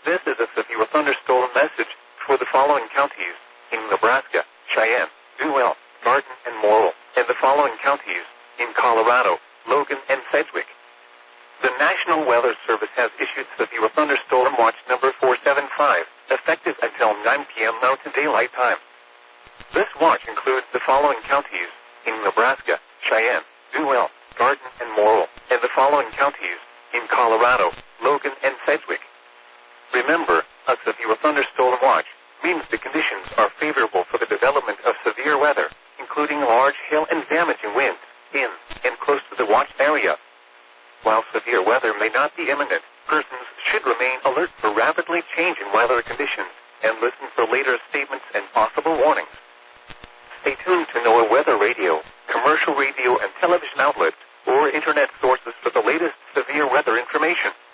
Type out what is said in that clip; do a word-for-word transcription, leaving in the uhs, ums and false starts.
This is a severe thunderstorm message for the following counties in Nebraska, Cheyenne, Duell, Garden, and Morrill, and the following counties in Colorado, Logan, and Sedgwick. The National Weather Service has issued severe thunderstorm watch number four seven five, effective until nine p.m. Mountain Daylight Time. This watch includes the following counties in Nebraska, Cheyenne, Duell, Garden, and Morrill, and the following counties in Colorado, Logan, and Sedgwick. Remember, a severe thunderstorm watch means the conditions are favorable for the development of severe weather, including large hail and damaging winds in and close to the watch area. While severe weather may not be imminent, persons should remain alert for rapidly changing weather conditions and listen for later statements and possible warnings. Stay tuned to NOAA Weather Radio, commercial radio and television outlets, or internet sources for the latest severe weather information.